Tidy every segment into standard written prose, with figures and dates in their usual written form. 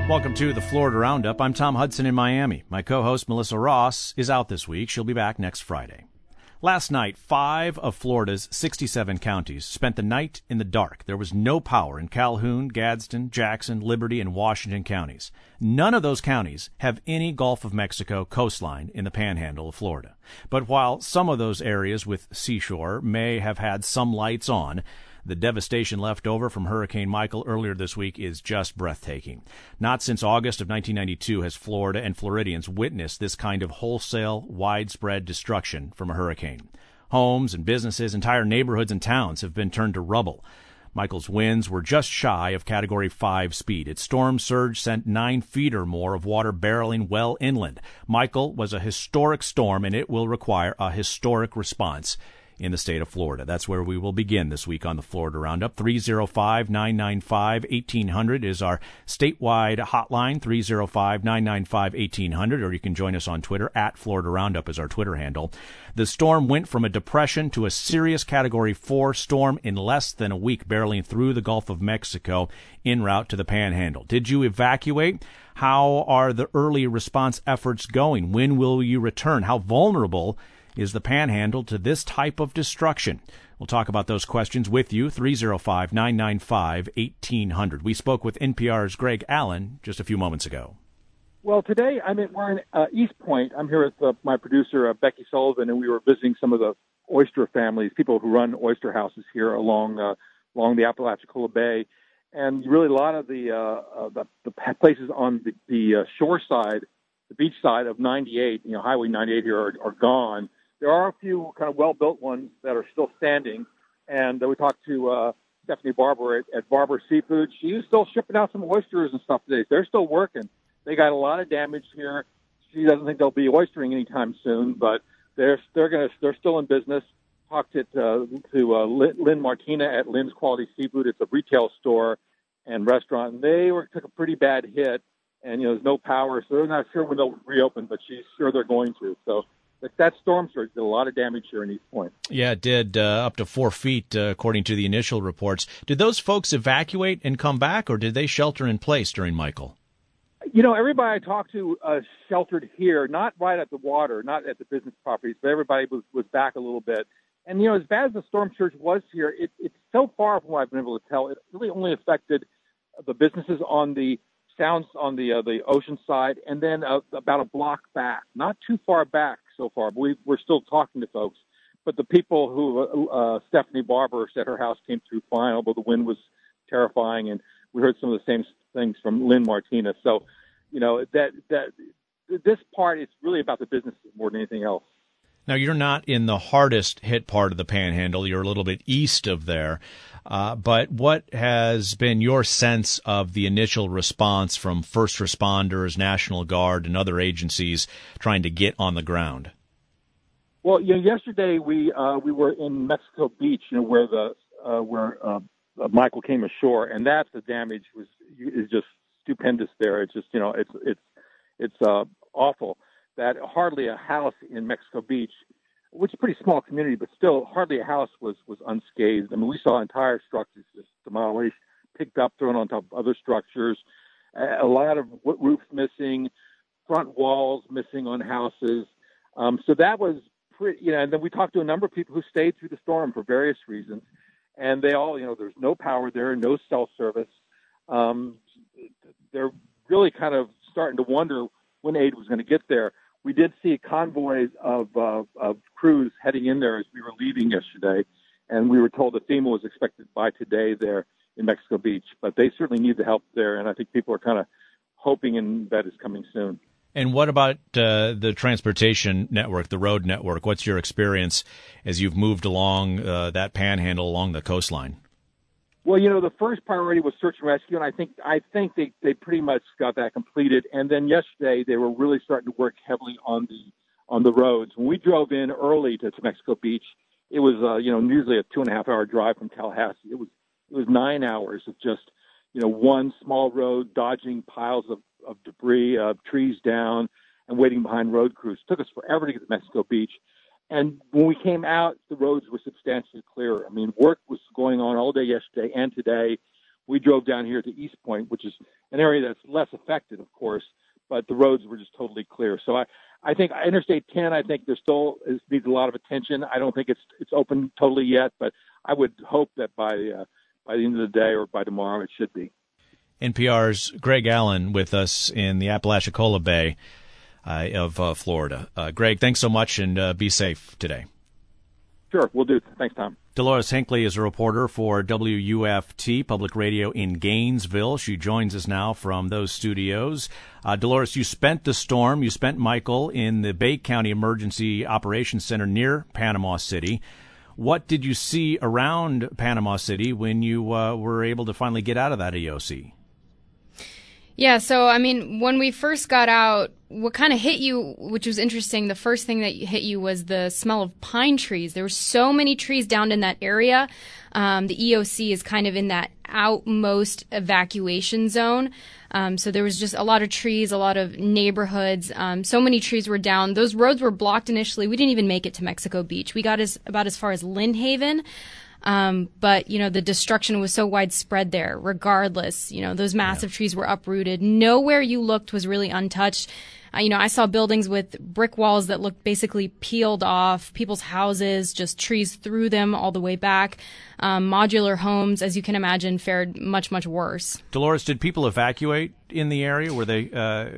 Welcome to the Florida Roundup. I'm Tom Hudson in Miami. My co-host Melissa Ross is out this week. She'll be back next Friday. Last night, 5 of Florida's 67 counties spent the night in the dark. There was no power in Calhoun, Gadsden, Jackson, Liberty, and Washington counties. None of those counties have any Gulf of Mexico coastline in the panhandle of Florida. But while some of those areas with seashore may have had some lights on, the devastation left over from Hurricane Michael earlier this week is just breathtaking. Not since August of 1992 has Florida and Floridians witnessed this kind of wholesale, widespread destruction from a hurricane. Homes and businesses, entire neighborhoods and towns have been turned to rubble. Michael's winds were just shy of Category 5 speed. Its storm surge sent 9 feet or more of water barreling well inland. Michael was a historic storm, and it will require a historic response in the state of Florida. That's where we will begin this week on the Florida Roundup. 305-995-1800 is our statewide hotline, 305-995-1800, or you can join us on Twitter, at Florida Roundup is our Twitter handle. The storm went from a depression to a serious Category 4 storm in less than a week, barreling through the Gulf of Mexico en route to the Panhandle. Did you evacuate? How are the early response efforts going? When will you return? How vulnerable is the Panhandle to this type of destruction? We'll talk about those questions with you, 305-995-1800. We spoke with NPR's Greg Allen just a few moments ago. Well, today we're in East Point. I'm here with my producer, Becky Sullivan, and we were visiting some of the oyster families, people who run oyster houses here along the Apalachicola Bay. And really a lot of the places on the shore side, the beach side of 98, Highway 98 here are gone. There are a few kind of well-built ones that are still standing, and we talked to Stephanie Barber at Barber Seafood. She's still shipping out some oysters and stuff today. They're still working. They got a lot of damage here. She doesn't think they'll be oystering anytime soon, but they're still in business. Talked to Lynn Martina at Lynn's Quality Seafood. It's a retail store and restaurant. And they took a pretty bad hit, and there's no power, so they're not sure when they'll reopen, but she's sure they're going to. So that storm surge did a lot of damage here in East Point. Yeah, it did, up to 4 feet, according to the initial reports. Did those folks evacuate and come back, or did they shelter in place during Michael? Everybody I talked to sheltered here, not right at the water, not at the business properties, but everybody was back a little bit. And, as bad as the storm surge was here, it's so far from what I've been able to tell, it really only affected the businesses on the the ocean side, and then about a block back, not too far back so far, but we're still talking to folks. But the people who Stephanie Barber said her house came through fine, although the wind was terrifying, and we heard some of the same things from Lynn Martina. So, that this part is really about the businesses more than anything else. Now, you're not in the hardest hit part of the Panhandle. You're a little bit east of there. But what has been your sense of the initial response from first responders, National Guard, and other agencies trying to get on the ground? Well, yesterday we were in Mexico Beach, where Michael came ashore, and that's the damage is just stupendous there. It's just it's awful. That hardly a house in Mexico Beach, which is a pretty small community, but still hardly a house was unscathed. I mean, we saw entire structures just demolished, picked up, thrown on top of other structures, a lot of roofs missing, front walls missing on houses. So that was pretty, and then we talked to a number of people who stayed through the storm for various reasons, and they all, there's no power there, no cell service. They're really kind of starting to wonder when aid was going to get there. We did see convoys of crews heading in there as we were leaving yesterday, and we were told that FEMA was expected by today there in Mexico Beach. But they certainly need the help there, and I think people are kind of hoping that it's coming soon. And what about the transportation network, the road network? What's your experience as you've moved along that panhandle along the coastline? Well, the first priority was search and rescue, and I think they pretty much got that completed. And then yesterday, they were really starting to work heavily on the roads. When we drove in early to Mexico Beach, it was usually a 2.5-hour drive from Tallahassee. It was 9 hours of just one small road, dodging piles of debris, trees down, and waiting behind road crews. It took us forever to get to Mexico Beach. And when we came out, the roads were substantially clearer. I mean, work was going on all day yesterday and today. We drove down here to East Point, which is an area that's less affected, of course, but the roads were just totally clear. So I think Interstate 10, I think needs a lot of attention. I don't think it's open totally yet, but I would hope that by the end of the day or by tomorrow it should be. NPR's Greg Allen with us in the Apalachicola Bay of Florida. Greg, thanks so much, and be safe today. Sure, we'll do. Thanks, Tom. Dolores Hinckley is a reporter for WUFT Public Radio in Gainesville. She joins us now from those studios. Dolores, you spent Michael in the Bay County Emergency Operations Center near Panama City. What did you see around Panama City when you were able to finally get out of that EOC? Yeah, so, when we first got out, what kind of hit you, which was interesting, the first thing that hit you was the smell of pine trees. There were so many trees down in that area. The EOC is kind of in that outmost evacuation zone. So there was just a lot of trees, a lot of neighborhoods. So many trees were down. Those roads were blocked initially. We didn't even make it to Mexico Beach. We got about as far as Lynn Haven. But, the destruction was so widespread there. Regardless, those massive trees were uprooted. Nowhere you looked was really untouched. I saw buildings with brick walls that looked basically peeled off, people's houses, just trees through them all the way back. Modular homes, as you can imagine, fared much, much worse. Dolores, did people evacuate in the area? Were they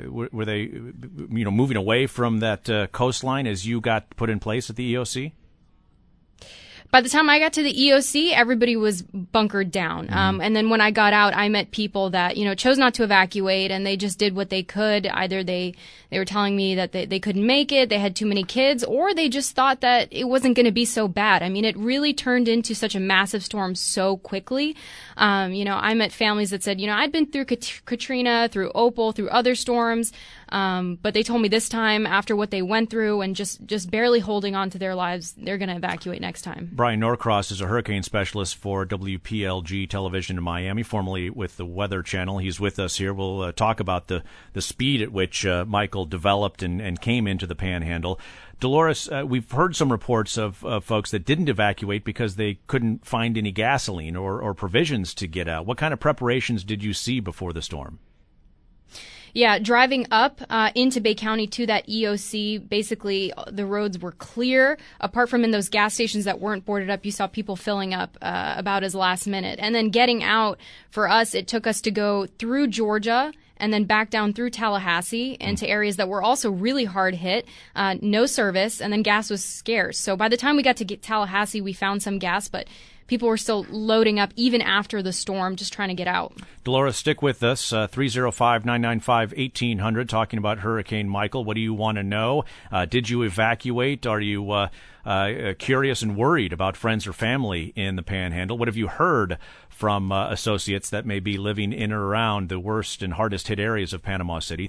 moving away from that coastline as you got put in place at the EOC? By the time I got to the EOC, everybody was bunkered down. And then when I got out, I met people that, chose not to evacuate, and they just did what they could. Either they were telling me that they couldn't make it, they had too many kids, or they just thought that it wasn't going to be so bad. It really turned into such a massive storm so quickly. I met families that said, I'd been through Katrina, through Opal, through other storms, but they told me this time, after what they went through and just barely holding on to their lives, they're going to evacuate next time. Brian Norcross is a hurricane specialist for WPLG Television in Miami, formerly with the Weather Channel. He's with us here. We'll talk about the speed at which Michael developed and came into the Panhandle. Dolores, we've heard some reports of folks that didn't evacuate because they couldn't find any gasoline or provisions to get out. What kind of preparations did you see before the storm? Yeah, driving up into Bay County to that EOC, basically the roads were clear. Apart from in those gas stations that weren't boarded up, you saw people filling up about as last minute. And then getting out, for us, it took us to go through Georgia and then back down through Tallahassee into areas that were also really hard hit, no service, and then gas was scarce. So by the time we got to Tallahassee, we found some gas, but people were still loading up even after the storm, just trying to get out. Dolores, stick with us. 305-995-1800, talking about Hurricane Michael. What do you want to know? Did you evacuate? Are you curious and worried about friends or family in the Panhandle? What have you heard from associates that may be living in or around the worst and hardest hit areas of Panama City?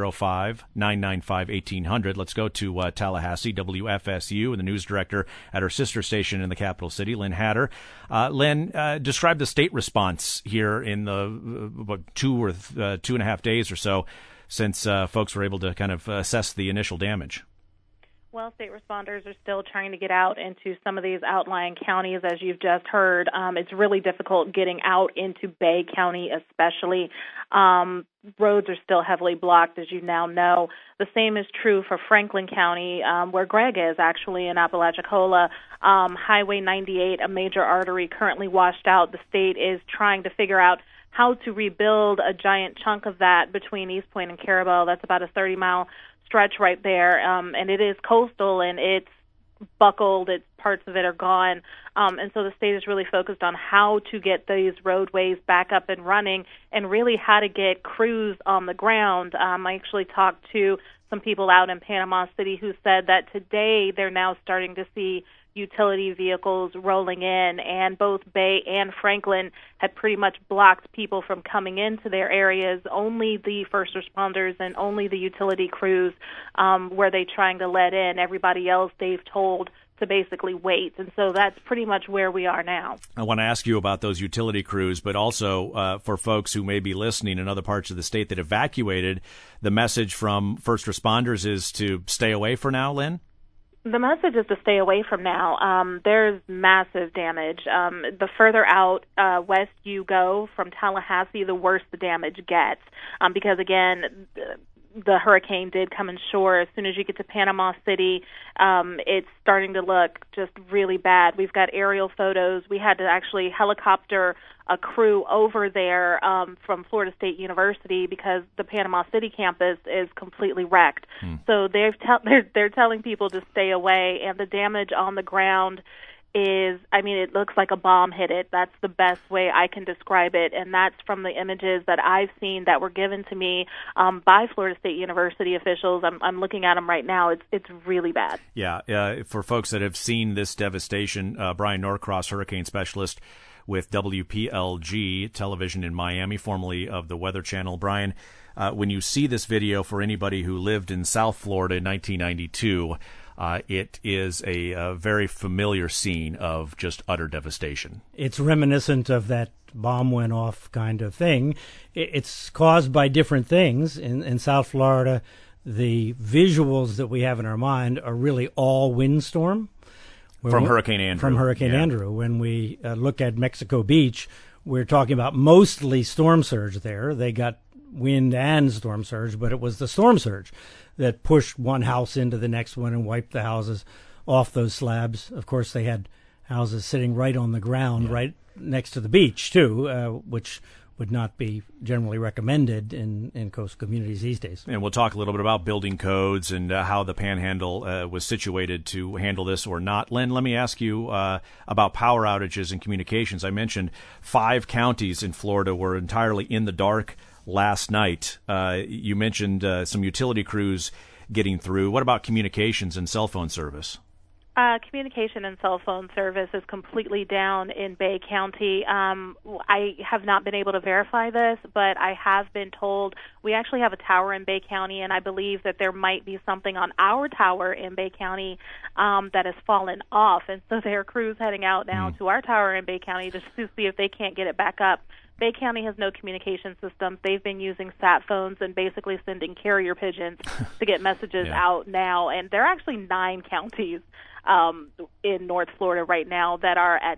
305-995-1800. Let's go to Tallahassee, WFSU, and the news director at her sister station in the capital city, Lynn Hatter. Lynn, describe the state response here in the 2.5 days or so since folks were able to kind of assess the initial damage. Well, state responders are still trying to get out into some of these outlying counties, as you've just heard. It's really difficult getting out into Bay County especially. Roads are still heavily blocked, as you now know. The same is true for Franklin County, where Greg is, actually, in Apalachicola. Highway 98, a major artery, currently washed out. The state is trying to figure out how to rebuild a giant chunk of that between East Point and Carabel. That's about a 30-mile stretch right there, and it is coastal, and it's buckled. Parts of it are gone, and so the state is really focused on how to get these roadways back up and running, and really how to get crews on the ground. I actually talked to some people out in Panama City who said that today they're now starting to see utility vehicles rolling in, and both Bay and Franklin had pretty much blocked people from coming into their areas. Only the first responders and only the utility crews were they trying to let in. Everybody else they've told to basically wait. And so that's pretty much where we are now. I want to ask you about those utility crews, but also for folks who may be listening in other parts of the state that evacuated, the message from first responders is to stay away for now, Lynn? The message is to stay away from now. There's massive damage. The further out west you go from Tallahassee, the worse the damage gets. Because, again, the hurricane did come inshore. As soon as you get to Panama City, it's starting to look just really bad. We've got aerial photos. We had to actually helicopter a crew over there from Florida State University because the Panama City campus is completely wrecked. So they're telling people to stay away, and the damage on the ground is, I mean, it looks like a bomb hit it. That's the best way I can describe it, and that's from the images that I've seen that were given to me by Florida State University officials. I'm looking at them right now. It's really bad. Yeah, for folks that have seen this devastation, Brian Norcross, hurricane specialist with WPLG television in Miami, formerly of the Weather Channel. Brian, when you see this video, for anybody who lived in South Florida in 1992, it is a very familiar scene of just utter devastation. It's reminiscent of that bomb went off kind of thing. It's caused by different things. In South Florida, the visuals that we have in our mind are really all windstorm. From Hurricane Andrew. From Hurricane Andrew. When we look at Mexico Beach, we're talking about mostly storm surge there. They got wind and storm surge, but it was the storm surge that pushed one house into the next one and wiped the houses off those slabs. Of course, they had houses sitting right on the ground, right next to the beach, too, which would not be generally recommended in coastal communities these days. And we'll talk a little bit about building codes and how the Panhandle was situated to handle this or not. Len, let me ask you about power outages and communications. I mentioned 5 counties in Florida were entirely in the dark last night. You mentioned some utility crews getting through. What about communications and cell phone service? Communication and cell phone service is completely down in Bay County. I have not been able to verify this, but I have been told we actually have a tower in Bay County, and I believe that there might be something on our tower in Bay County that has fallen off. And so there are crews heading out now to our tower in Bay County just to see if they can't get it back up. Bay County has no communication system. They've been using sat phones and basically sending carrier pigeons to get messages out now. And there are actually 9 counties in North Florida right now that are at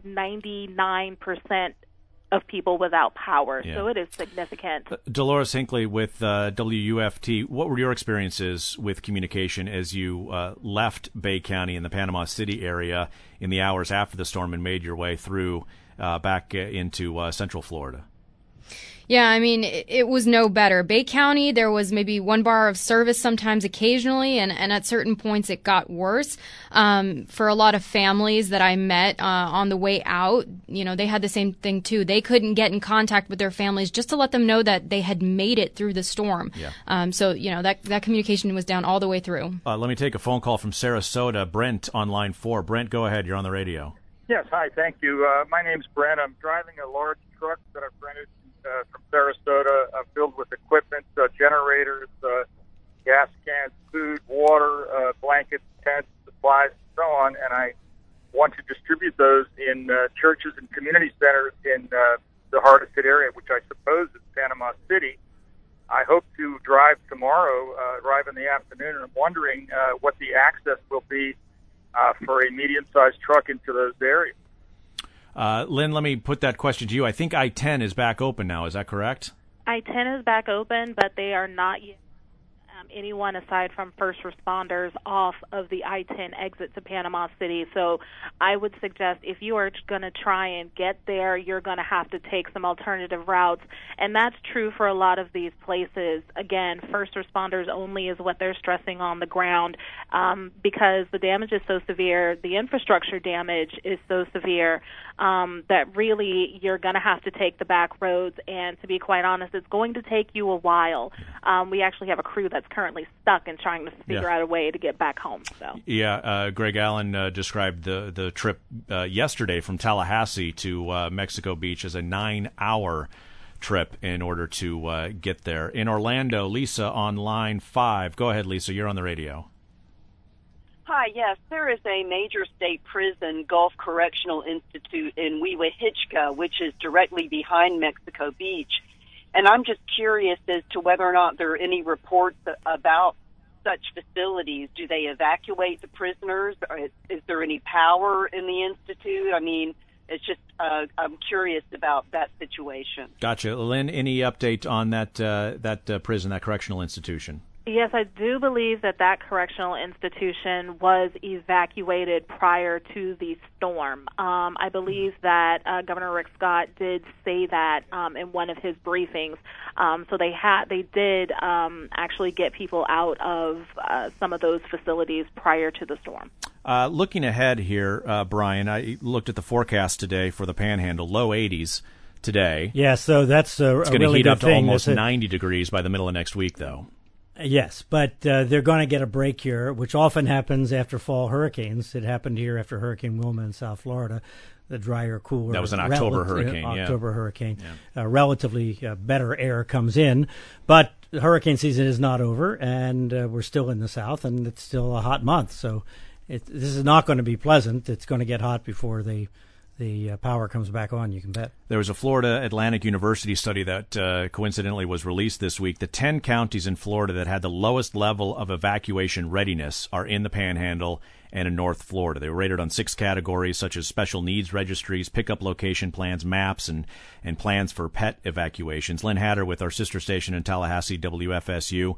99% of people without power. So it is significant. Dolores Hinckley with WUFT, what were your experiences with communication as you left Bay County in the Panama City area in the hours after the storm and made your way through back into Central Florida? Yeah, I mean, it was no better. Bay County, there was maybe one bar of service sometimes occasionally, and at certain points it got worse. For a lot of families that I met on the way out, you know, they had the same thing too. They couldn't get in contact with their families just to let them know that they had made it through the storm. So, you know, that communication was down all the way through. Let me take a phone call from Sarasota. Brent on line 4. Brent, go ahead. You're on the radio. Yes, hi, thank you. My name's Brent. I'm driving a large truck that I've rented from Sarasota, filled with equipment, generators, gas cans, food, water, blankets, tents, supplies, and so on, and I want to distribute those in churches and community centers in the hardest hit area, which I suppose is Panama City. I hope to drive tomorrow, arrive in the afternoon, and I'm wondering what the access will be for a medium-sized truck into those areas. Lynn, let me put that question to you. I think I-10 is back open now. Is that correct? I-10 is back open, but they are not yet anyone aside from first responders off of the I-10 exit to Panama City. So I would suggest if you are going to try and get there, you're going to have to take some alternative routes. And that's true for a lot of these places. Again, first responders only is what they're stressing on the ground because the damage is so severe, the infrastructure damage is so severe that really you're going to have to take the back roads. And to be quite honest, it's going to take you a while. We actually have a crew that's currently stuck and trying to figure out a way to get back home. So Greg Allen described the trip yesterday from Tallahassee to Mexico Beach as a 9-hour trip in order to get there. In Orlando, Lisa on line 5. Go ahead, Lisa. You're on the radio. Hi, yes. There is a major state prison, Gulf Correctional Institute in Weehawken, which is directly behind Mexico Beach. And I'm just curious as to whether or not there are any reports about such facilities, do they evacuate the prisoners? Or is there any power in the institute? I mean, it's just I'm curious about that situation. Gotcha. Lynn, any update on that prison, that correctional institution? Yes, I do believe that correctional institution was evacuated prior to the storm. I believe that Governor Rick Scott did say that in one of his briefings. So they did actually get people out of some of those facilities prior to the storm. Looking ahead here, Brian, I looked at the forecast today for the Panhandle, low 80s today. Yeah, so that's a it's going really to heat good up thing. to almost 90 degrees by the middle of next week, though. Yes, but they're going to get a break here, which often happens after fall hurricanes. It happened here after Hurricane Wilma in South Florida, the drier, cooler. That was an October hurricane. Hurricane. Yeah. Relatively better air comes in, but hurricane season is not over, and we're still in the South, and it's still a hot month. So this is not going to be pleasant. It's going to get hot before the power comes back on, you can bet. There was a Florida Atlantic University study that coincidentally was released this week. The 10 counties in Florida that had the lowest level of evacuation readiness are in the Panhandle and in North Florida. They were rated on 6 categories, such as special needs registries, pickup location plans, maps, and plans for pet evacuations. Lynn Hatter with our sister station in Tallahassee, WFSU.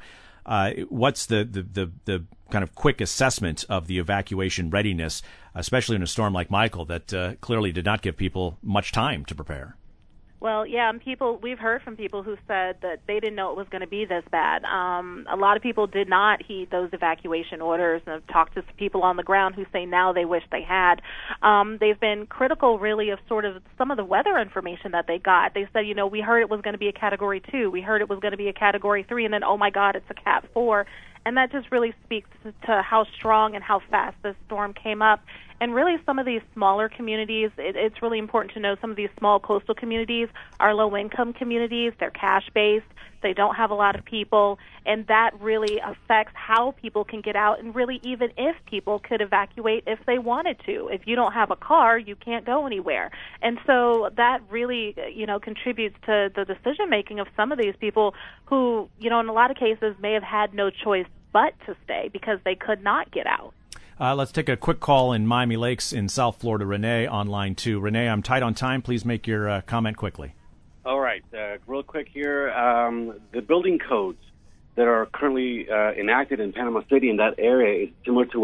What's the kind of quick assessment of the evacuation readiness, especially in a storm like Michael that clearly did not give people much time to prepare? Well, yeah, and we've heard from people who said that they didn't know it was going to be this bad. A lot of people did not heed those evacuation orders, and I've talked to people on the ground who say now they wish they had. They've been critical, really, of sort of some of the weather information that they got. They said, we heard it was going to be a Category 2. We heard it was going to be a Category 3, and then, oh, my God, it's a Cat 4. And that just really speaks to how strong and how fast this storm came up. And really, some of these smaller communities, it's really important to know some of these small coastal communities are low-income communities. They're cash-based. They don't have a lot of people. And that really affects how people can get out, and really even if people could evacuate if they wanted to. If you don't have a car, you can't go anywhere. And so that really, contributes to the decision-making of some of these people who, in a lot of cases may have had no choice but to stay because they could not get out. Let's take a quick call in Miami Lakes in South Florida. Renee on line 2. Renee, I'm tight on time. Please make your comment quickly. All right. Real quick here. The building codes that are currently enacted in Panama City in that area is similar to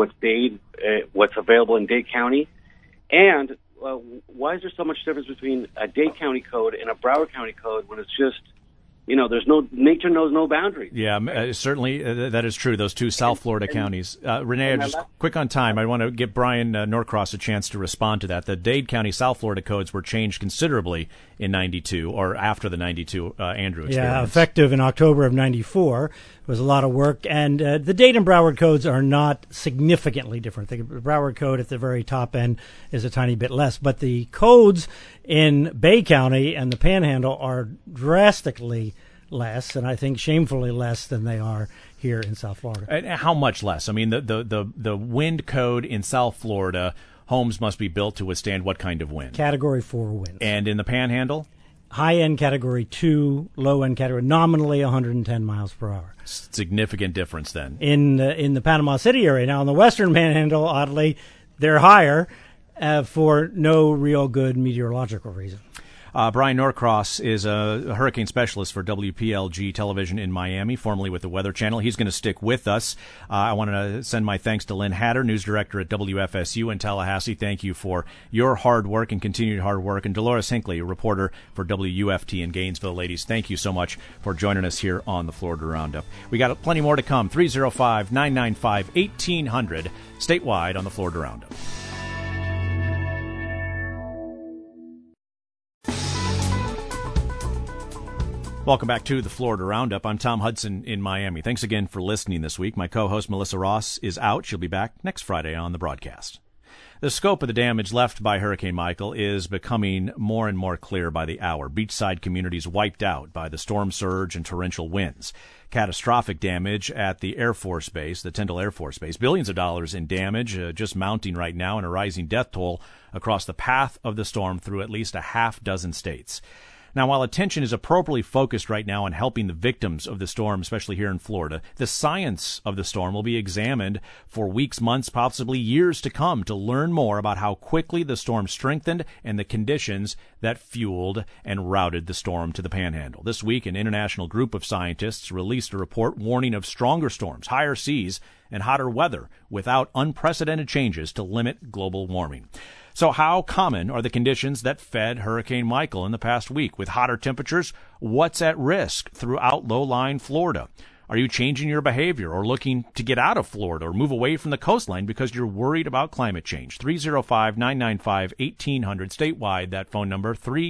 what's available in Dade County. And why is there so much difference between a Dade County code and a Broward County code when it's just, nature knows no boundaries? Yeah, certainly that is true, those two South Florida counties. Renee, just quick on time, I want to give Brian Norcross a chance to respond to that. The Dade County, South Florida codes were changed considerably in 92, or after the 92 Andrew experience. Yeah, effective in October of 94. It was a lot of work. And the Dade and Broward codes are not significantly different. The Broward code at the very top end is a tiny bit less. But the codes in Bay County and the Panhandle are drastically less, and I think shamefully less than they are here in South Florida. And how much less? I mean, the wind code in South Florida, homes must be built to withstand what kind of wind? Category 4 winds. And in the Panhandle? High-end Category 2, low-end Category, nominally 110 miles per hour. Significant difference then. In the Panama City area. Now, in the Western Panhandle, oddly, they're higher for no real good meteorological reason. Brian Norcross is a hurricane specialist for WPLG Television in Miami, formerly with the Weather Channel. He's going to stick with us. I want to send my thanks to Lynn Hatter, news director at WFSU in Tallahassee. Thank you for your hard work and continued hard work. And Dolores Hinckley, a reporter for WUFT in Gainesville. Ladies, thank you so much for joining us here on the Florida Roundup. We got plenty more to come. 305-995-1800 statewide on the Florida Roundup. Welcome back to the Florida Roundup. I'm Tom Hudson in Miami. Thanks again for listening this week. My co-host Melissa Ross is out. She'll be back next Friday on the broadcast. The scope of the damage left by Hurricane Michael is becoming more and more clear by the hour. Beachside communities wiped out by the storm surge and torrential winds. Catastrophic damage at the Air Force Base, the Tyndall Air Force Base. Billions of dollars in damage just mounting right now, and a rising death toll across the path of the storm through at least a half dozen states. Now, while attention is appropriately focused right now on helping the victims of the storm, especially here in Florida, the science of the storm will be examined for weeks, months, possibly years to come to learn more about how quickly the storm strengthened and the conditions that fueled and routed the storm to the Panhandle. This week, an international group of scientists released a report warning of stronger storms, higher seas, and hotter weather without unprecedented changes to limit global warming. So how common are the conditions that fed Hurricane Michael in the past week? With hotter temperatures, what's at risk throughout low-lying Florida? Are you changing your behavior or looking to get out of Florida or move away from the coastline because you're worried about climate change? 305-995-1800. Statewide, that phone number,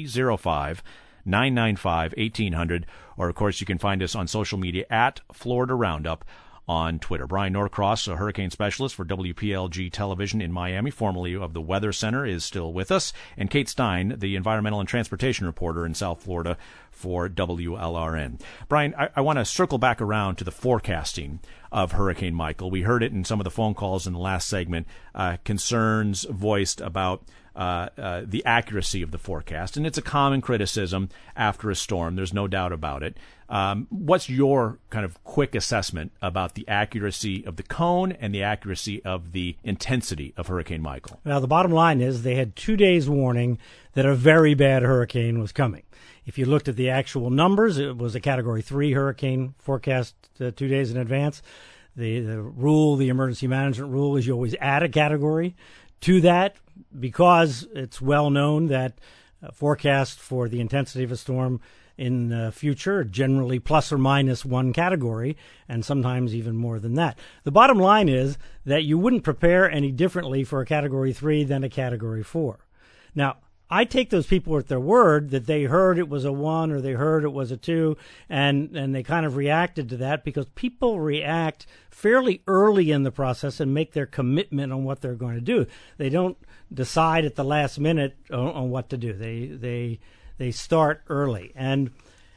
305-995-1800. Or, of course, you can find us on social media at Florida Roundup on Twitter. Brian Norcross, a hurricane specialist for WPLG Television in Miami, formerly of the Weather Center, is still with us. And Kate Stein, the environmental and transportation reporter in South Florida for WLRN. Brian, I want to circle back around to the forecasting of Hurricane Michael. We heard it in some of the phone calls in the last segment, concerns voiced about the accuracy of the forecast. And it's a common criticism after a storm. There's no doubt about it. What's your kind of quick assessment about the accuracy of the cone and the accuracy of the intensity of Hurricane Michael? Well, the bottom line is they had 2 days warning that a very bad hurricane was coming. If you looked at the actual numbers, it was a Category 3 hurricane forecast 2 days in advance. The rule, the emergency management rule, is you always add a category to that because it's well known that forecast for the intensity of a storm in the future, generally plus or minus one category, and sometimes even more than that. The bottom line is that you wouldn't prepare any differently for a Category 3 than a Category 4. Now, I take those people at their word that they heard it was a 1 or they heard it was a 2, and they kind of reacted to that because people react fairly early in the process and make their commitment on what they're going to do. They don't decide at the last minute on what to do. They start early, and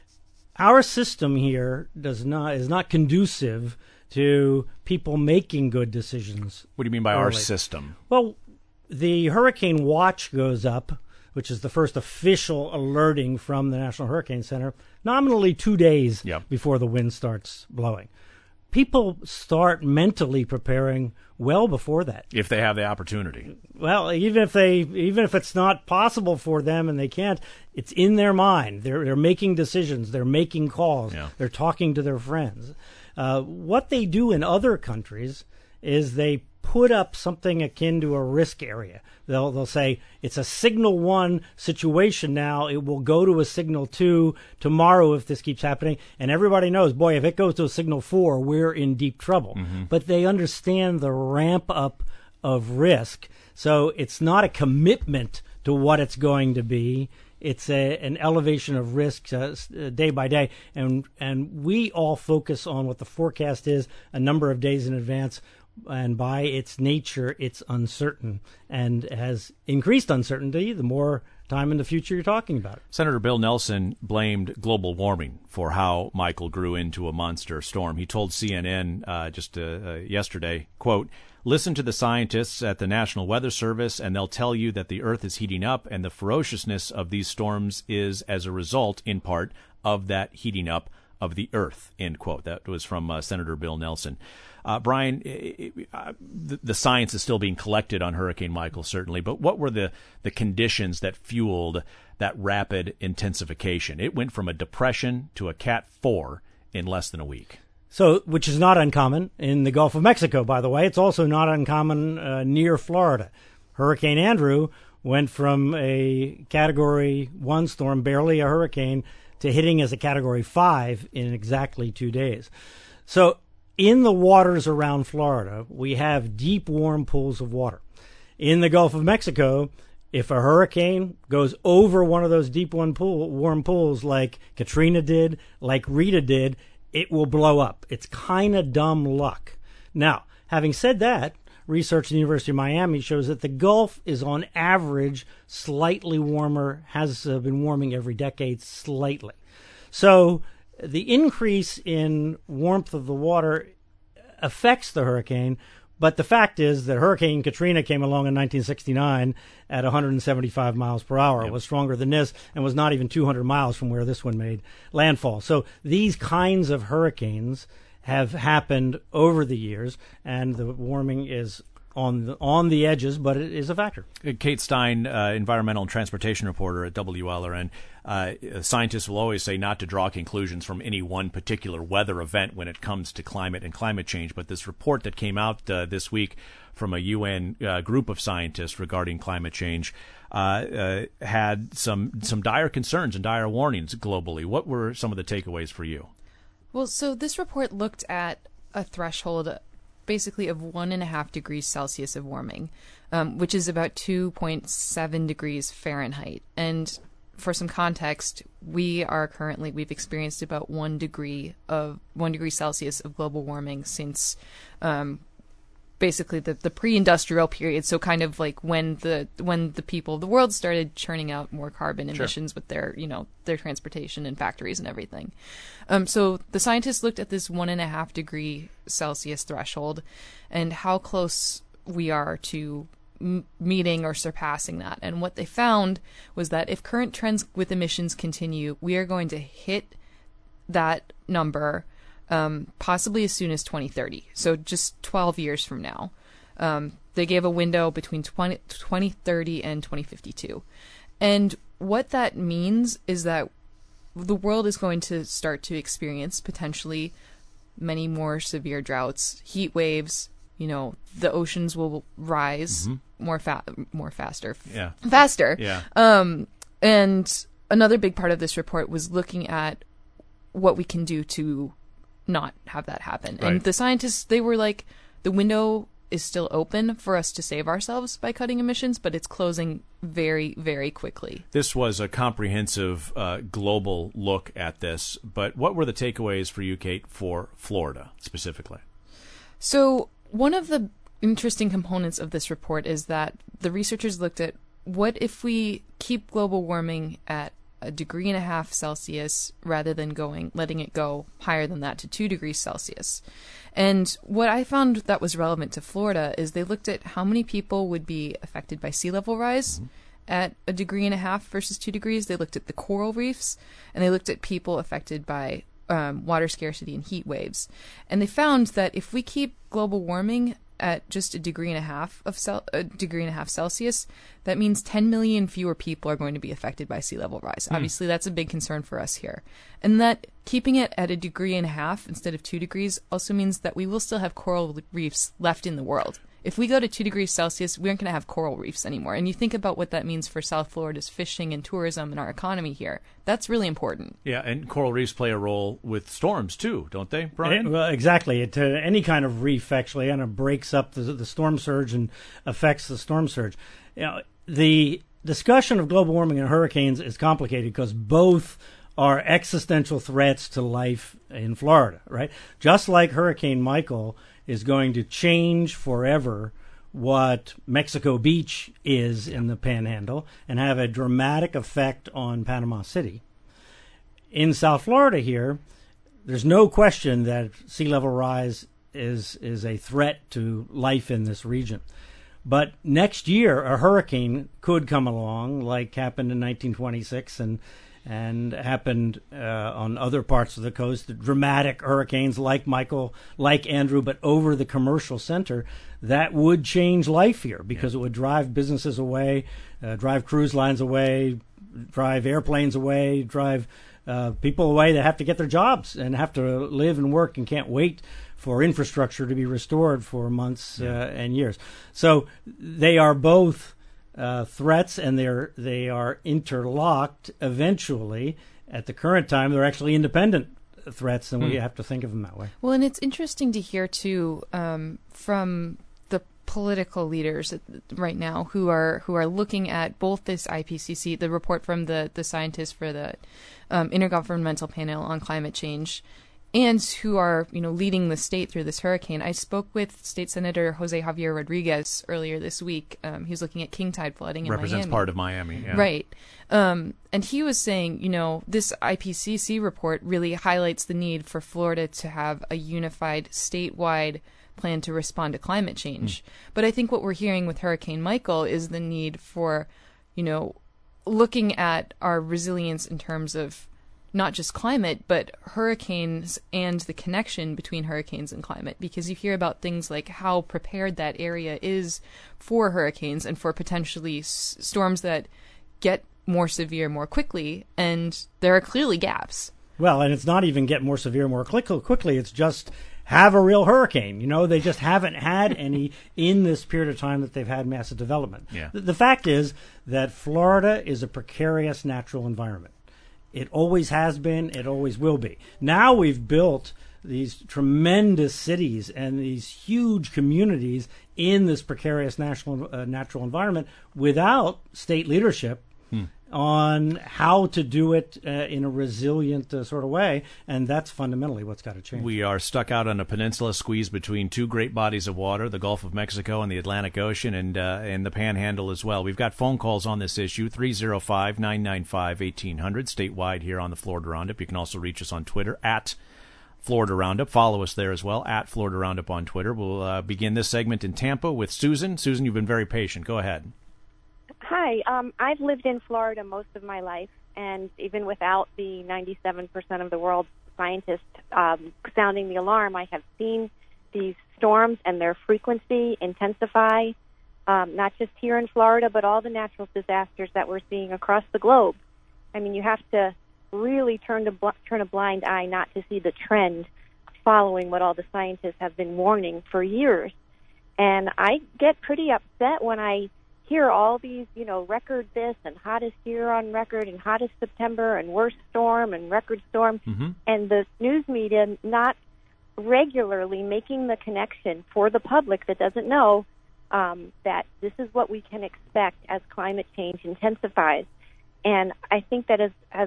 our system here is not conducive to people making good decisions. What do you mean by early. Our system? Well, the hurricane watch goes up, which is the first official alerting from the National Hurricane Center, nominally 2 days before the wind starts blowing. People start mentally preparing well before that, if they have the opportunity. Well, even if it's not possible for them and they can't, it's in their mind. They're making decisions. They're making calls. Yeah. They're talking to their friends. What they do in other countries is they put up something akin to a risk area. They'll say it's a signal 1 situation now. It will go to a signal 2 tomorrow if this keeps happening. And everybody knows, boy, if it goes to a signal 4, we're in deep trouble. Mm-hmm. But they understand the ramp up of risk. So it's not a commitment to what it's going to be. It's an elevation of risk day by day. And we all focus on what the forecast is a number of days in advance. And by its nature, it's uncertain and has increased uncertainty the more time in the future you're talking about it. Senator Bill Nelson blamed global warming for how Michael grew into a monster storm. He told CNN yesterday, quote, "Listen to the scientists at the National Weather Service, and they'll tell you that the Earth is heating up, and the ferociousness of these storms is as a result, in part, of that heating up of the Earth," end quote. That was from Senator Bill Nelson. Brian, the science is still being collected on Hurricane Michael, certainly, but what were the conditions that fueled that rapid intensification? It went from a depression to a Cat 4 in less than a week. So, which is not uncommon in the Gulf of Mexico, by the way. It's also not uncommon near Florida. Hurricane Andrew went from a Category 1 storm, barely a hurricane, to hitting as a Category 5 in exactly 2 days. So, in the waters around Florida, we have deep, warm pools of water. In the Gulf of Mexico, if a hurricane goes over one of those deep, warm pools like Katrina did, like Rita did, it will blow up. It's kind of dumb luck. Now, having said that, research at the University of Miami shows that the Gulf is on average slightly warmer, has been warming every decade slightly. So the increase in warmth of the water affects the hurricane, But the fact is that Hurricane Katrina came along in 1969 at 175 miles per hour. It was stronger than this and was not even 200 miles from where this one made landfall. So these kinds of hurricanes have happened over the years, and the warming is on the edges, but it is a factor. Kate Stein, environmental and transportation reporter at WLRN. Scientists will always say not to draw conclusions from any one particular weather event when it comes to climate and climate change, but this report that came out this week from a UN group of scientists regarding climate change had some dire concerns and dire warnings globally. What were some of the takeaways for you? Well, so this report looked at a threshold basically of 1.5 degrees Celsius of warming, which is about 2.7 degrees Fahrenheit. And for some context, we've experienced about 1 degree Celsius of global warming since basically the pre-industrial period. So kind of like when the people of the world started churning out more carbon emissions with their transportation and factories and everything. So the scientists looked at this 1.5 degree Celsius threshold and how close we are to meeting or surpassing that. And what they found was that if current trends with emissions continue, we are going to hit that number possibly as soon as 2030. So just 12 years from now. They gave a window between 2030 and 2052. And what that means is that the world is going to start to experience potentially many more severe droughts, heat waves. The oceans will rise faster. Yeah. And another big part of this report was looking at what we can do to not have that happen. Right. And the scientists, they were like, the window is still open for us to save ourselves by cutting emissions, but it's closing very, very quickly. This was a comprehensive global look at this, but what were the takeaways for you, Kate, for Florida specifically? So one of the interesting components of this report is that the researchers looked at what if we keep global warming at 1.5 degrees Celsius rather than letting it go higher than that to 2 degrees Celsius. And what I found that was relevant to Florida is they looked at how many people would be affected by sea level rise at 1.5 degrees versus 2 degrees. They looked at the coral reefs, and they looked at people affected by water scarcity and heat waves. And they found that if we keep global warming at just 1.5 degrees Celsius, that means 10 million fewer people are going to be affected by sea level rise. Obviously, that's a big concern for us here. And that keeping it at 1.5 degrees instead of 2 degrees also means that we will still have coral reefs left in the world. If we go to 2 degrees Celsius, we aren't going to have coral reefs anymore. And you think about what that means for South Florida's fishing and tourism and our economy here. That's really important. Yeah, and coral reefs play a role with storms too, don't they, Brian? Well, exactly. Any kind of reef actually kind of breaks up the storm surge and affects the storm surge. The discussion of global warming and hurricanes is complicated because both are existential threats to life in Florida, right? Just like Hurricane Michael is going to change forever what Mexico Beach is in the Panhandle and have a dramatic effect on Panama City. In South Florida here, there's no question that sea level rise is a threat to life in this region. But next year, a hurricane could come along, like happened in 1926 and happened on other parts of the coast, dramatic hurricanes like Michael, like Andrew, but over the commercial center, that would change life here because it would drive businesses away, drive cruise lines away, drive airplanes away, drive people away that have to get their jobs and have to live and work and can't wait for infrastructure to be restored for months and years. So they are both threats, and they are interlocked eventually. At the current time, they're actually independent threats, and we have to think of them that way. Well, and it's interesting to hear, too, from the political leaders right now who are looking at both this IPCC, the report from the scientists for the Intergovernmental Panel on Climate Change, and who are, leading the state through this hurricane. I spoke with State Senator Jose Javier Rodriguez earlier this week. He was looking at king tide flooding in Represents Miami. part of Miami, yeah. Right. And he was saying, this IPCC report really highlights the need for Florida to have a unified statewide plan to respond to climate change. But I think what we're hearing with Hurricane Michael is the need for, looking at our resilience in terms of not just climate, but hurricanes and the connection between hurricanes and climate, because you hear about things like how prepared that area is for hurricanes and for potentially storms that get more severe more quickly, and there are clearly gaps. Well, and it's not even get more severe more quickly, it's just have a real hurricane. They just haven't had any in this period of time that they've had massive development. Yeah. The fact is that Florida is a precarious natural environment. It always has been. It always will be. Now we've built these tremendous cities and these huge communities in this precarious natural environment without state leadership on how to do it in a resilient sort of way, and that's fundamentally what's got to change. We are stuck out on a peninsula squeezed between two great bodies of water, the Gulf of Mexico and the Atlantic Ocean, and the Panhandle as well. We've got phone calls on this issue, 305-995-1800, statewide here on the Florida Roundup. You can also reach us on Twitter, at Florida Roundup. Follow us there as well, at Florida Roundup on Twitter. We'll begin this segment in Tampa with Susan. Susan, you've been very patient. Go ahead. Hi. I've lived in Florida most of my life, and even without the 97% of the world's scientists sounding the alarm, I have seen these storms and their frequency intensify, not just here in Florida, but all the natural disasters that we're seeing across the globe. I mean, you have to really turn a blind eye not to see the trend following what all the scientists have been warning for years. And I get pretty upset when I hear all these, record this and hottest year on record and hottest September and worst storm and record storm, and the news media not regularly making the connection for the public that doesn't know that this is what we can expect as climate change intensifies. And I think that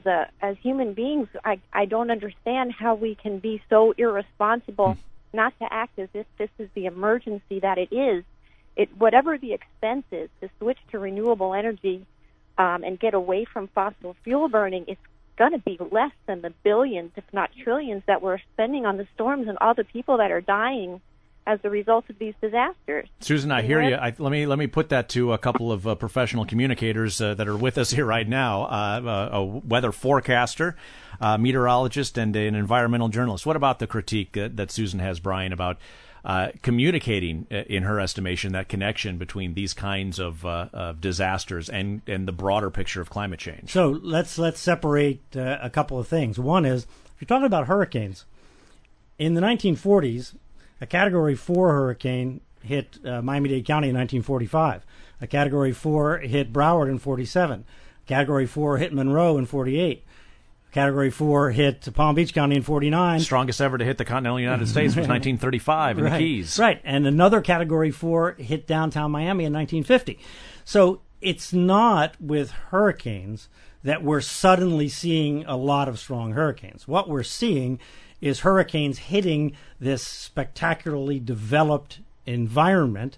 as human beings, I don't understand how we can be so irresponsible not to act as if this is the emergency that it is. Whatever the expense is to switch to renewable energy and get away from fossil fuel burning, it's going to be less than the billions, if not trillions, that we're spending on the storms and all the people that are dying as a result of these disasters. Susan, I hear you. Let me put that to a couple of professional communicators that are with us here right now, a weather forecaster, meteorologist, and an environmental journalist. What about the critique that Susan has, Brian, about communicating, in her estimation, that connection between these kinds of disasters and the broader picture of climate change? So let's separate a couple of things. One is, if you're talking about hurricanes, in the 1940s, a Category 4 hurricane hit Miami-Dade County in 1945. A Category 4 hit Broward in 47. Category 4 hit Monroe in 48. Category 4 hit Palm Beach County in 49. Strongest ever to hit the continental United States was 1935 in the Keys. Right, and another Category 4 hit downtown Miami in 1950. So it's not with hurricanes that we're suddenly seeing a lot of strong hurricanes. What we're seeing is hurricanes hitting this spectacularly developed environment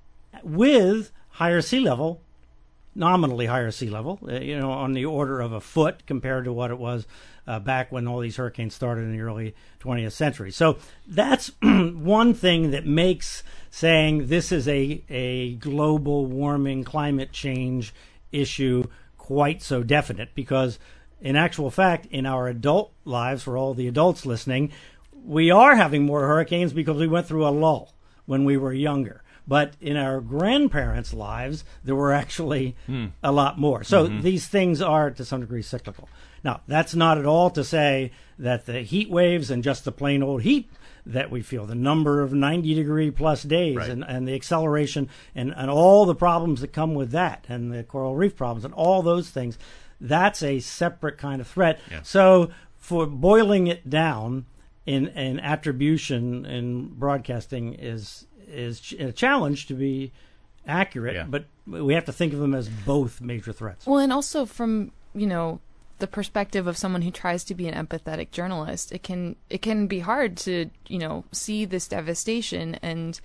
with higher sea level, nominally higher sea level, on the order of a foot compared to what it was back when all these hurricanes started in the early 20th century. So that's one thing that makes saying this is a global warming climate change issue quite so definite, because in actual fact, in our adult lives, for all the adults listening, we are having more hurricanes because we went through a lull when we were younger. But in our grandparents' lives, there were actually a lot more. So these things are, to some degree, cyclical. Now, that's not at all to say that the heat waves and just the plain old heat that we feel, the number of 90-degree-plus days, right, and the acceleration and all the problems that come with that, and the coral reef problems and all those things, that's a separate kind of threat. Yeah. So for boiling it down in attribution in broadcasting is a challenge to be accurate, but we have to think of them as both major threats. Well, and also from, the perspective of someone who tries to be an empathetic journalist, it can be hard to, see this devastation and,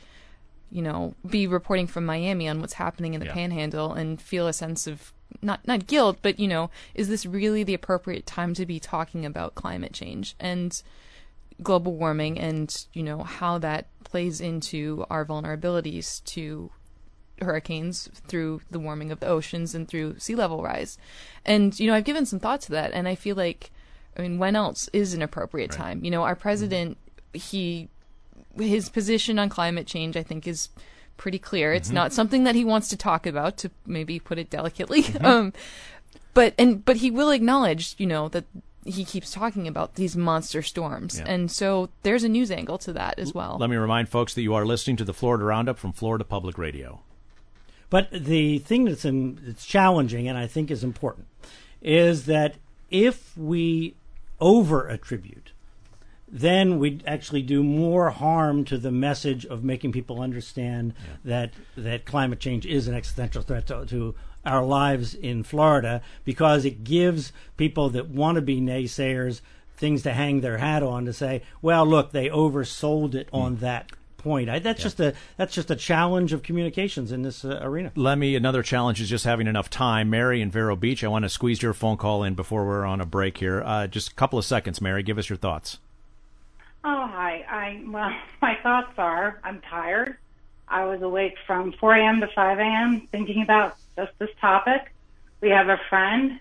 be reporting from Miami on what's happening in the Panhandle and feel a sense of not guilt, but, is this really the appropriate time to be talking about climate change? And global warming and, how that plays into our vulnerabilities to hurricanes through the warming of the oceans and through sea level rise. And, I've given some thought to that, and I feel like, when else is an appropriate time? Our president, his position on climate change, I think, is pretty clear. It's not something that he wants to talk about, to maybe put it delicately. But he will acknowledge, that he keeps talking about these monster storms. Yeah. And so there's a news angle to that as well. Let me remind folks that you are listening to the Florida Roundup from Florida Public Radio. But the thing that's challenging, and I think is important, is that if we over-attribute, then we'd actually do more harm to the message of making people understand that climate change is an existential threat to our lives in Florida, because it gives people that want to be naysayers things to hang their hat on, to say, well, look, they oversold it on that point. That's just a challenge of communications in this arena. Another challenge is just having enough time. Mary in Vero Beach, I want to squeeze your phone call in before we're on a break here. Just a couple of seconds, Mary. Give us your thoughts. Oh, hi. My thoughts are, I'm tired. I was awake from 4 a.m. to 5 a.m. thinking about just this topic. We have a friend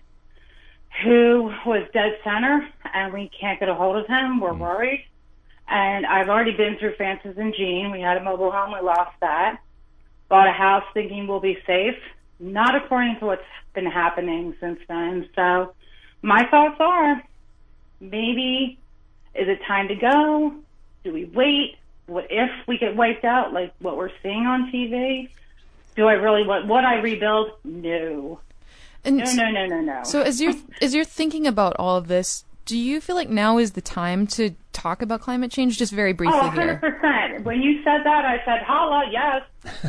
who was dead center, and we can't get a hold of him. We're worried. And I've already been through Francis and Jean. We had a mobile home. We lost that. Bought a house thinking we'll be safe. Not according to what's been happening since then. So my thoughts are, maybe, is it time to go? Do we wait? What if we get wiped out like what we're seeing on TV? Do I really would I rebuild? No. And no. So as you're thinking about all of this, do you feel like now is the time to talk about climate change? Just very briefly here. 100%. When you said that, I said, holla, yes.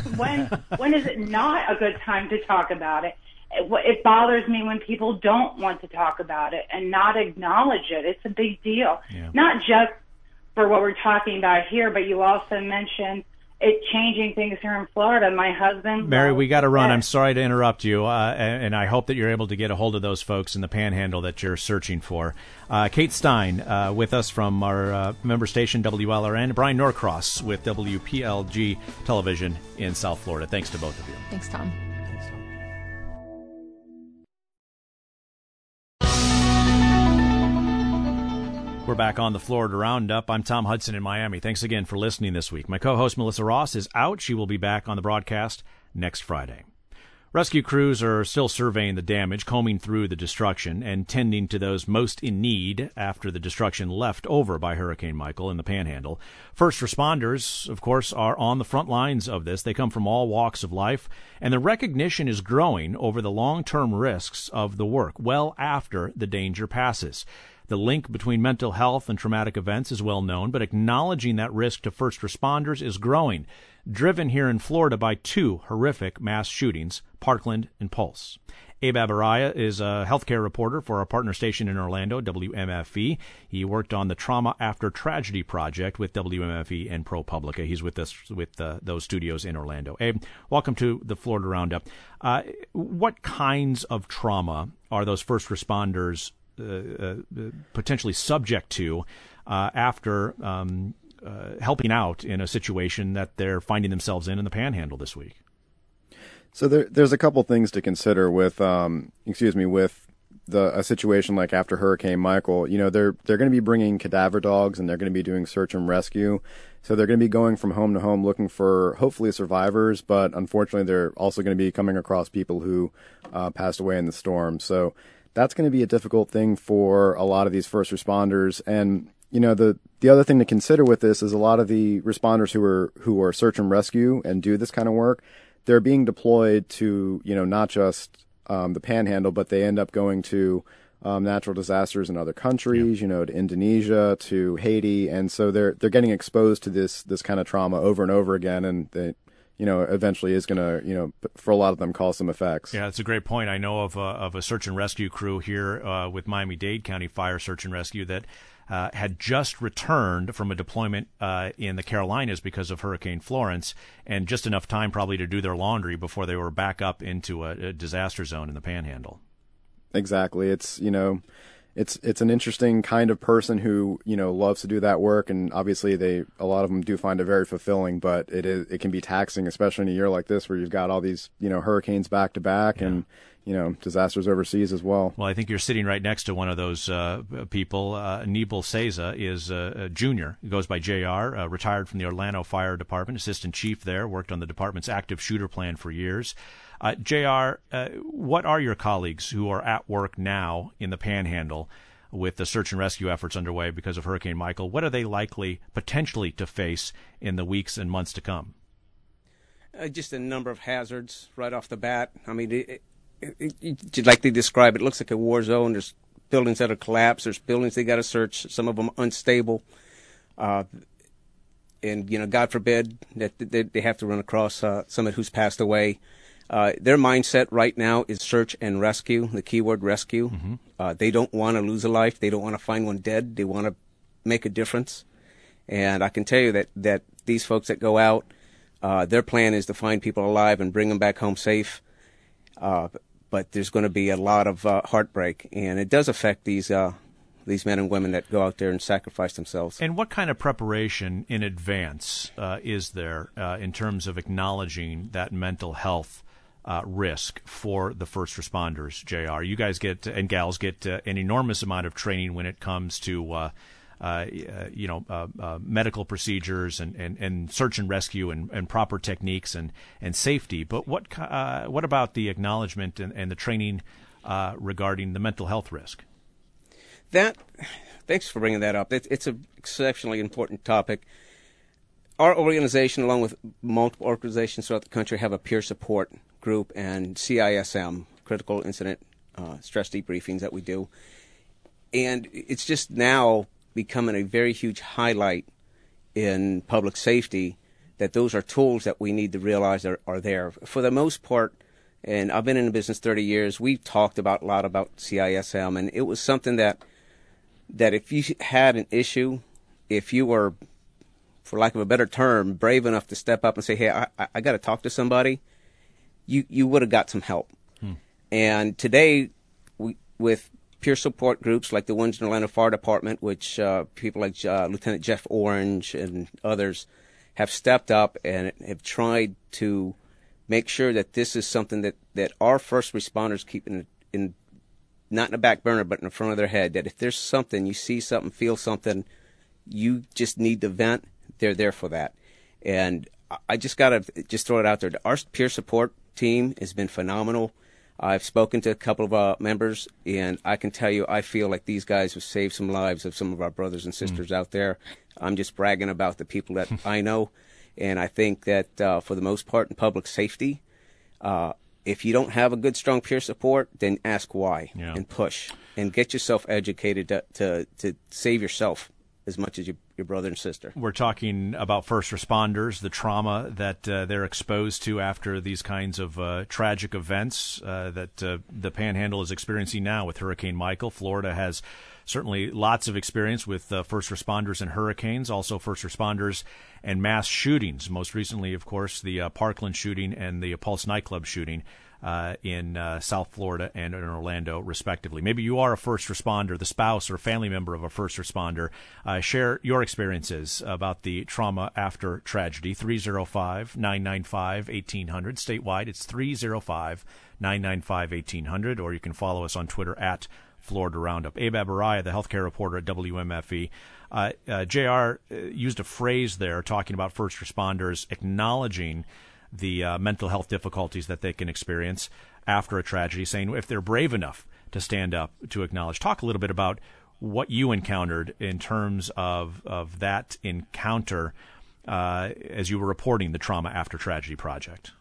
When is it not a good time to talk about it? It bothers me when people don't want to talk about it and not acknowledge it. It's a big deal. Yeah. Not just for what we're talking about here, but you also mentioned it changing things here in Florida. My husband... Mary, we got to run. I'm sorry to interrupt you, and I hope that you're able to get a hold of those folks in the Panhandle that you're searching for. Kate Stein with us from our member station, WLRN. Brian Norcross with WPLG Television in South Florida. Thanks to both of you. Thanks, Tom. We're back on the Florida Roundup. I'm Tom Hudson in Miami. Thanks again for listening this week. My co-host Melissa Ross is out. She will be back on the broadcast next Friday. Rescue crews are still surveying the damage, combing through the destruction, and tending to those most in need after the destruction left over by Hurricane Michael in the Panhandle. First responders, of course, are on the front lines of this. They come from all walks of life, and the recognition is growing over the long-term risks of the work well after the danger passes. The link between mental health and traumatic events is well known, but acknowledging that risk to first responders is growing, driven here in Florida by two horrific mass shootings, Parkland and Pulse. Abe Abaraya is a healthcare reporter for our partner station in Orlando, WMFE. He worked on the Trauma After Tragedy project with WMFE and ProPublica. He's with us with those studios in Orlando. Abe, welcome to the Florida Roundup. What kinds of trauma are those first responders potentially subject to after helping out in a situation that they're finding themselves in the Panhandle this week? So there's a couple things to consider with a situation like after Hurricane Michael. You know, they're going to be bringing cadaver dogs and they're going to be doing search and rescue. So they're going to be going from home to home looking for hopefully survivors, but unfortunately they're also going to be coming across people who passed away in the storm. So that's going to be a difficult thing for a lot of these first responders. And, you know, the other thing to consider with this is a lot of the responders who are search and rescue and do this kind of work, they're being deployed to, you know, not just the Panhandle, but they end up going to natural disasters in other countries, you know, to Indonesia, to Haiti. And so they're getting exposed to this kind of trauma over and over again. And they, you know, eventually is going to, you know, for a lot of them cause some effects. Yeah, that's a great point. I know of a search and rescue crew here with Miami-Dade County Fire Search and Rescue that had just returned from a deployment in the Carolinas because of Hurricane Florence, and just enough time probably to do their laundry before they were back up into a disaster zone in the Panhandle. Exactly. It's, you know, it's an interesting kind of person who, you know, loves to do that work, and obviously a lot of them do find it very fulfilling, but it can be taxing, especially in a year like this where you've got all these, you know, hurricanes back to back and, you know, disasters overseas as well. Well, I think you're sitting right next to one of those people. Nibal Seza is a junior. He goes by JR, retired from the Orlando Fire Department, assistant chief there, worked on the department's active shooter plan for years. JR, what are your colleagues who are at work now in the Panhandle with the search and rescue efforts underway because of Hurricane Michael? What are they likely potentially to face in the weeks and months to come? Just a number of hazards right off the bat. I mean, like they describe it, looks like a war zone. There's buildings that are collapsed. There's buildings they got to search. Some of them unstable. And, you know, God forbid that they have to run across someone who's passed away. Their mindset right now is search and rescue, the keyword rescue. Mm-hmm. They don't want to lose a life. They don't want to find one dead. They want to make a difference. And I can tell you that these folks that go out, their plan is to find people alive and bring them back home safe. But there's going to be a lot of heartbreak, and it does affect these men and women that go out there and sacrifice themselves. And what kind of preparation in advance is there in terms of acknowledging that mental health risk for the first responders, JR? You guys get and gals get an enormous amount of training when it comes to medical procedures and search and rescue and proper techniques and safety. But what about the acknowledgement and the training regarding the mental health risk? Thanks for bringing that up. It's an exceptionally important topic. Our organization, along with multiple organizations throughout the country, have a peer support group and CISM, critical incident stress debriefings that we do. And it's just now becoming a very huge highlight in public safety that those are tools that we need to realize are there. For the most part, and I've been in the business 30 years, we've talked a lot about CISM, and it was something that if you had an issue, if you were, for lack of a better term, brave enough to step up and say, hey, I got to talk to somebody, you would have got some help. And today, with peer support groups like the ones in the Orlando Fire Department, which people like Lieutenant Jeff Orange and others have stepped up and have tried to make sure that this is something that our first responders keep in not in the back burner, but in the front of their head, that if there's something, you see something, feel something, you just need to vent, they're there for that. And I just got to just throw it out there. Our peer support team has been phenomenal. I've spoken to a couple of members, and I can tell you I feel like these guys have saved some lives of some of our brothers and sisters out there. I'm just bragging about the people that I know, and I think that for the most part in public safety, if you don't have a good, strong peer support, then ask why and push and get yourself educated to save yourself as much as your brother and sister. We're talking about first responders, the trauma that they're exposed to after these kinds of tragic events that the Panhandle is experiencing now with Hurricane Michael. Florida has certainly lots of experience with first responders and hurricanes, also first responders and mass shootings. Most recently, of course, the Parkland shooting and the Pulse nightclub shooting in South Florida and in Orlando, respectively. Maybe you are a first responder, the spouse or family member of a first responder. Share your experiences about the trauma after tragedy. 305-995-1800. Statewide, it's 305-995-1800, or you can follow us on Twitter at Florida Roundup. Abab Araya, the healthcare reporter at WMFE. JR used a phrase there talking about first responders acknowledging the mental health difficulties that they can experience after a tragedy, saying if they're brave enough to stand up to acknowledge. Talk a little bit about what you encountered in terms of that encounter as you were reporting the Trauma After Tragedy project.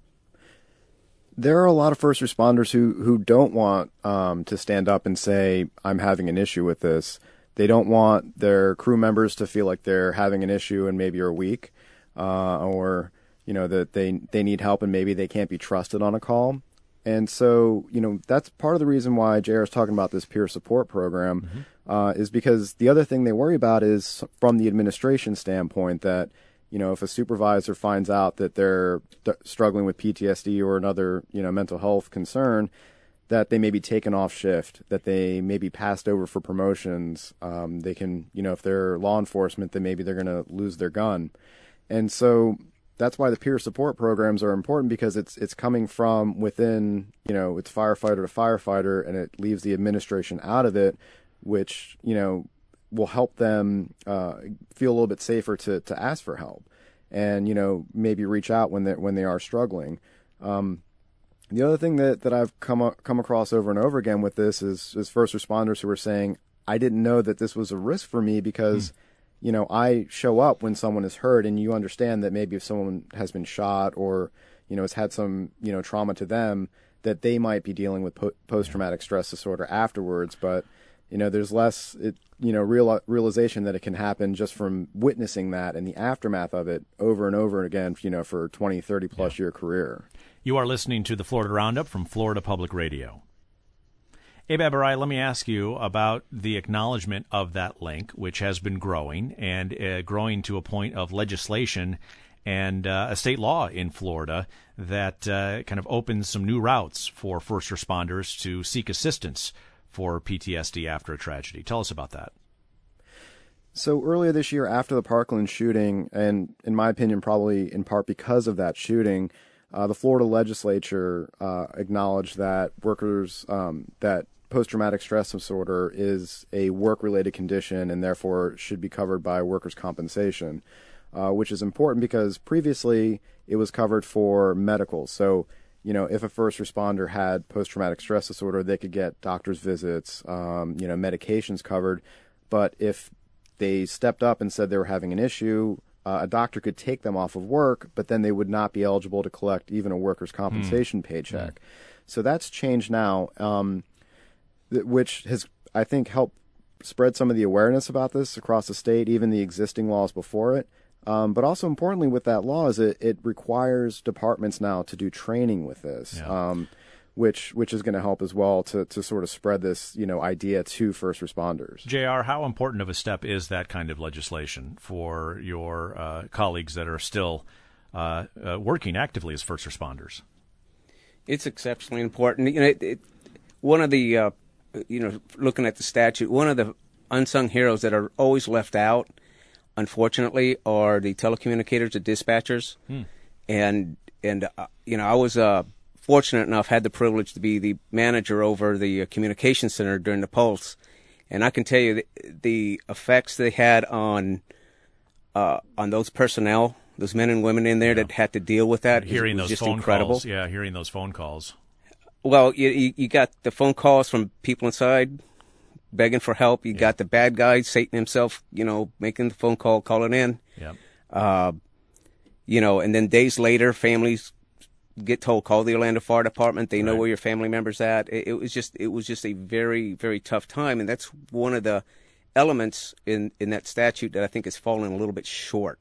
There are a lot of first responders who don't want to stand up and say, I'm having an issue with this. They don't want their crew members to feel like they're having an issue and maybe are weak, or that they need help and maybe they can't be trusted on a call. And so, that's part of the reason why JR is talking about this peer support program, is because the other thing they worry about is from the administration standpoint that, if a supervisor finds out that they're struggling with PTSD or another, mental health concern, that they may be taken off shift, that they may be passed over for promotions. They can, if they're law enforcement, then maybe they're going to lose their gun. And so that's why the peer support programs are important, because it's coming from within, it's firefighter to firefighter, and it leaves the administration out of it, which, will help them feel a little bit safer to ask for help and, maybe reach out when they are struggling. The other thing that I've come across over and over again with this is first responders who are saying, I didn't know that this was a risk for me because, I show up when someone is hurt, and you understand that maybe if someone has been shot or, has had some, trauma to them, that they might be dealing with post-traumatic stress disorder afterwards. But, there's less, realization that it can happen just from witnessing that and the aftermath of it over and over again, for 20, 30 plus year career. You are listening to the Florida Roundup from Florida Public Radio. Abe Abarai, let me ask you about the acknowledgement of that link, which has been growing and growing to a point of legislation and a state law in Florida that kind of opens some new routes for first responders to seek assistance for PTSD after a tragedy. Tell us about that. So earlier this year, after the Parkland shooting, and in my opinion, probably in part because of that shooting, the Florida legislature acknowledged that that post-traumatic stress disorder is a work-related condition and therefore should be covered by workers' compensation, which is important because previously it was covered for medical. So, if a first responder had post-traumatic stress disorder, they could get doctor's visits, medications covered. But if they stepped up and said they were having an issue, a doctor could take them off of work, but then they would not be eligible to collect even a workers' compensation paycheck. So that's changed now, which has, I think, helped spread some of the awareness about this across the state, even the existing laws before it. But also importantly with that law is it requires departments now to do training with this, which is going to help as well to sort of spread this, idea to first responders. JR, how important of a step is that kind of legislation for your colleagues that are still working actively as first responders? It's exceptionally important. One of the, looking at the statute, one of the unsung heroes that are always left out, unfortunately, are the telecommunicators, the dispatchers. And I was fortunate enough, had the privilege to be the manager over the communication center during the Pulse. And I can tell you the effects they had on those personnel, those men and women in there that had to deal with that. Hearing was those just phone incredible. calls. Yeah, hearing those phone calls. Well, you got the phone calls from people inside begging for help. You got the bad guy, Satan himself, making the phone call, calling in. And then days later, families get told, call the Orlando Fire Department. They know where your family member's at. It was just a very, very tough time. And that's one of the elements in that statute that I think has fallen a little bit short.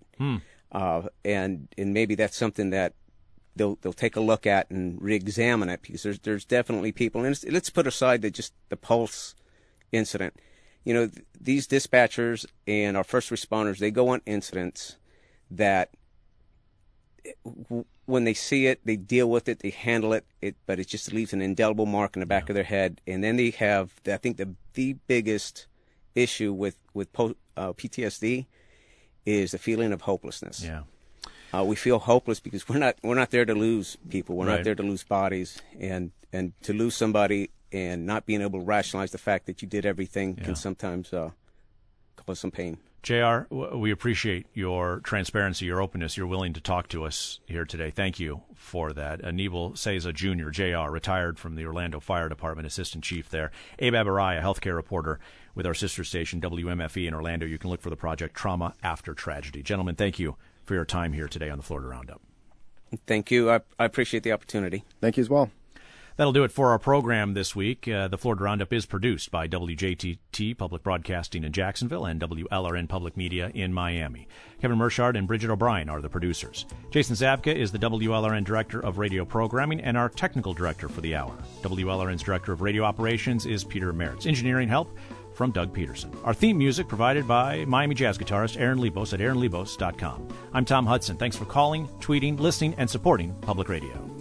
And maybe that's something that they'll take a look at and re-examine it, because there's definitely people, and let's put aside just the Pulse incident. These dispatchers and our first responders, they go on incidents that when they see it, they deal with it, they handle it, but it just leaves an indelible mark in the back of their head. And then they have, I think, the biggest issue with PTSD is the feeling of hopelessness. We feel hopeless because we're not there to lose people. We're not there to lose bodies, and to lose somebody and not being able to rationalize the fact that you did everything can sometimes cause some pain. JR, we appreciate your transparency, your openness. You're willing to talk to us here today. Thank you for that. Anibal Cesar Jr., JR, retired from the Orlando Fire Department, assistant chief there. Abe Abarai, a healthcare reporter with our sister station, WMFE in Orlando. You can look for the project Trauma After Tragedy. Gentlemen, thank you for your time here today on the Florida Roundup. Thank you. I appreciate the opportunity. Thank you as well. That'll do it for our program this week. The Florida Roundup is produced by WJTT Public Broadcasting in Jacksonville and WLRN Public Media in Miami. Kevin Mershard and Bridget O'Brien are the producers. Jason Zabka is the WLRN Director of Radio Programming and our Technical Director for the hour. WLRN's Director of Radio Operations is Peter Meritz. Engineering help from Doug Peterson. Our theme music provided by Miami jazz guitarist Aaron Lebos at aaronlebos.com. I'm Tom Hudson. Thanks for calling, tweeting, listening, and supporting Public Radio.